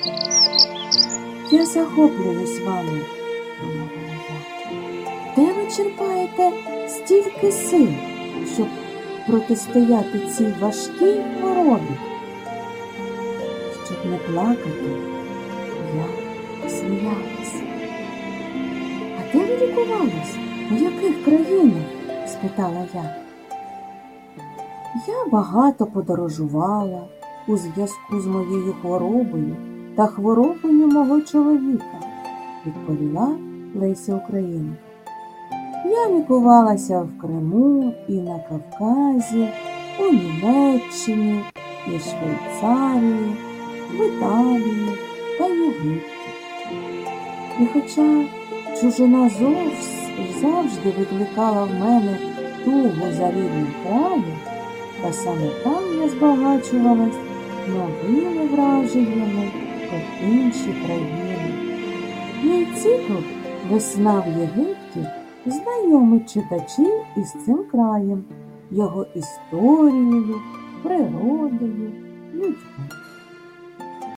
Я захоплююсь вами, промовила я. Де ви черпаєте стільки сил, щоб протистояти цій важкій хворобі? Щоб не плакати, я сміялась. А де ви лікувались? У яких країнах? Спитала я. Я багато подорожувала у зв'язку з моєю хворобою та хворобою мого чоловіка, відповіла Леся Українка. Я лікувалася в Криму і на Кавказі, у Німеччині і Швейцарії, в Італії та Єгипті. І хоча чужина завжди викликала в мене тугу за рідним краєм, та саме там я збагачувалась новими враженнями про інші країни. Мій цикл «Весна в Єгипті» знайомить читачів із цим краєм, його історією, природою, людьми.